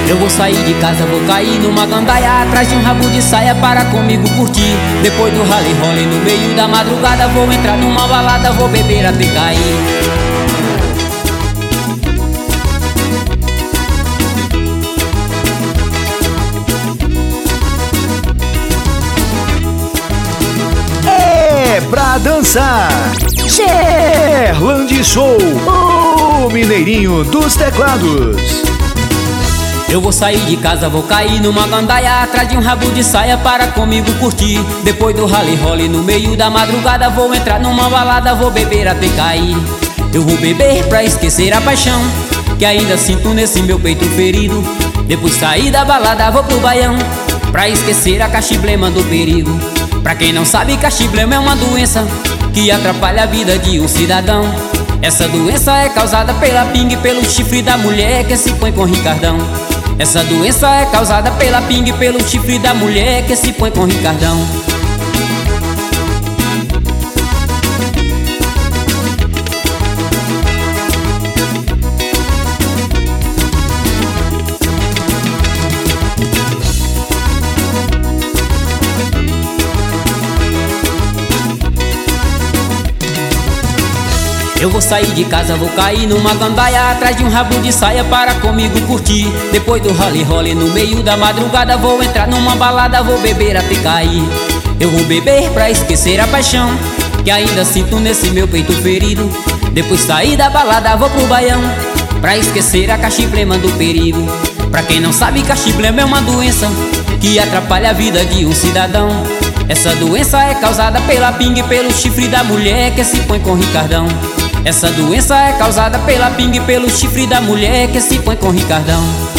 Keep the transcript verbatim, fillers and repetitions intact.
Eu vou sair de casa, vou cair numa gandaia, atrás de um rabo de saia para comigo curtir. Depois do rally role no meio da madrugada, vou entrar numa balada, vou beber até cair. É pra dançar, Gerlande Show, o mineirinho dos teclados. Eu vou sair de casa, vou cair numa gandaia, atrás de um rabo de saia para comigo curtir. Depois do rally role no meio da madrugada, vou entrar numa balada, vou beber até cair. Eu vou beber pra esquecer a paixão que ainda sinto nesse meu peito ferido. Depois sair da balada, vou pro baião, pra esquecer a cachiblema do perigo. Pra quem não sabe, cachiblema é uma doença que atrapalha a vida de um cidadão. Essa doença é causada pela pinga e pelo chifre da mulher que se põe com Ricardão. Essa doença é causada pela pinga e pelo chifre da mulher que se põe com Ricardão. Eu vou sair de casa, vou cair numa gandaia, atrás de um rabo de saia para comigo curtir. Depois do rally role no meio da madrugada, vou entrar numa balada, vou beber até cair. Eu vou beber pra esquecer a paixão que ainda sinto nesse meu peito ferido. Depois sair da balada, vou pro baião, pra esquecer a cachiblema do perigo. Pra quem não sabe, cachiblema é uma doença que atrapalha a vida de um cidadão. Essa doença é causada pela pinga e pelo chifre da mulher que se põe com Ricardão. Essa doença é causada pela pinga e pelo chifre da mulher que se põe com Ricardão.